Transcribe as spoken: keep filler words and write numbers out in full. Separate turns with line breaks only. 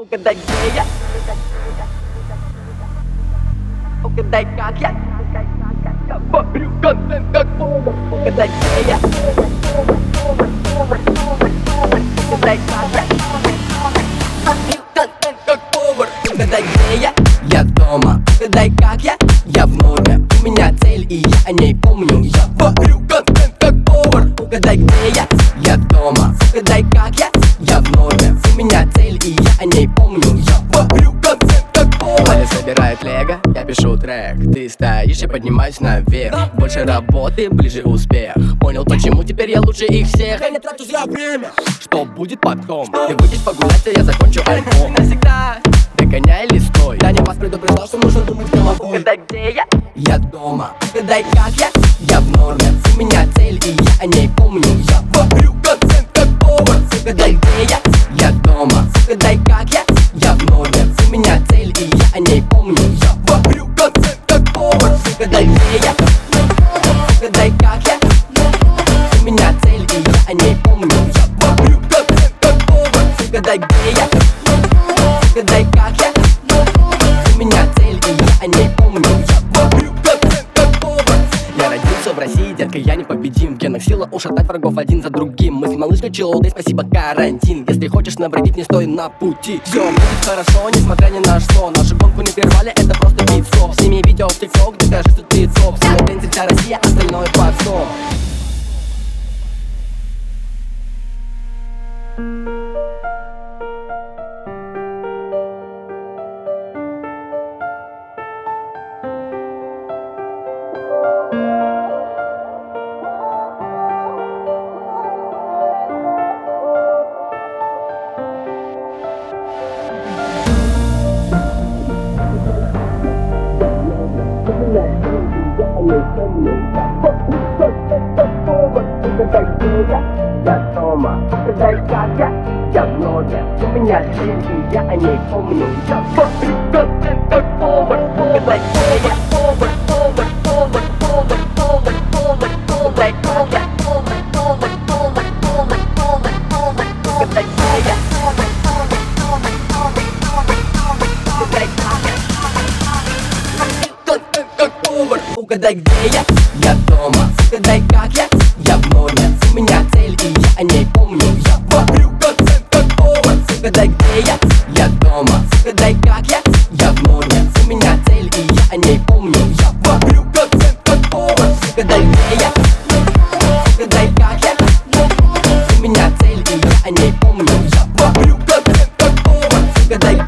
Угадай, где я? Угадай, как я? Я варю контент как повар. Угадай, где я? Угадай, как я? Варю контент как повар. Угадай, где я? Я дома. Угадай, как я? Я в норме. У меня цель, и я о ней помню. Я варю контент как повар. Угадай, где я? Я дома. Угадай, как я? Я в норме. У меня цель, и я о ней помню. Я варю контент как повар.
Аля собирает лего, я пишу трек. Ты стоишь, я поднимаюсь наверх. Больше работы, ближе успех. Понял, почему теперь я лучше их всех.
Я не трачу зря время.
Что будет потом? Ты выйдешь погулять, а я закончу альбом.
Навсегда.
Догоняй или стой?
Таня вас предупреждал, что нужно думать головой. Угадай, где я?
Я дома.
Угадай, как я?
Я в норме.
У меня цель, и я о ней помню. Я варю контент как повар. Угадай, где я?
Я дома.
Угадай, как я?
Я в норме.
У меня цель, и я о ней помню. Я варю контент как повар. Угадай, где я? Угадай, как я? У меня цель, и я о ней помню. Я варю контент как повар. Угадай, где я? Угадай, как я? У меня цель, и я о ней помню. Я варю контент как повар.
Я родился в России, детка, я непобедим. В генах сила ушатать врагов один за другим. Мы с малышкой челдой, спасибо карантин. Если хочешь навредить, не стой на пути. Все будет хорошо, несмотря ни на что. Нашу гонку не прервали, это просто бит-стоп. Сними видео в тикток, докажи, что ты топ. Все на дэнсе, вся Россия, остальное потом.
Угадай, где я? Я дома. Угадай, как я? Я в норме. У меня цель, и я о ней помню. Я варю контент как повар. Угадай, где я? Повар, повар, повар, повар, повар, повар. Угадай, как я? Повар, повар, повар, повар, повар, повар. Угадай, где я? Повар, повар, повар, повар, повар, повар. Угадай, как я? Варю контент как повар. Угадай, где я?
Я дома.
Угадай, как я?
Я в норме.
У меня цель, и я о ней помню. Я варю контент как повар. Угадай, где я?
Я дома.
Угадай, как я?
Я в норме.
У меня цель, и я о ней помню. Я варю контент как повар. Угадай, где я? Угадай, как я? У меня цель, и я о ней помню. Я варю контент как повар. Угадай,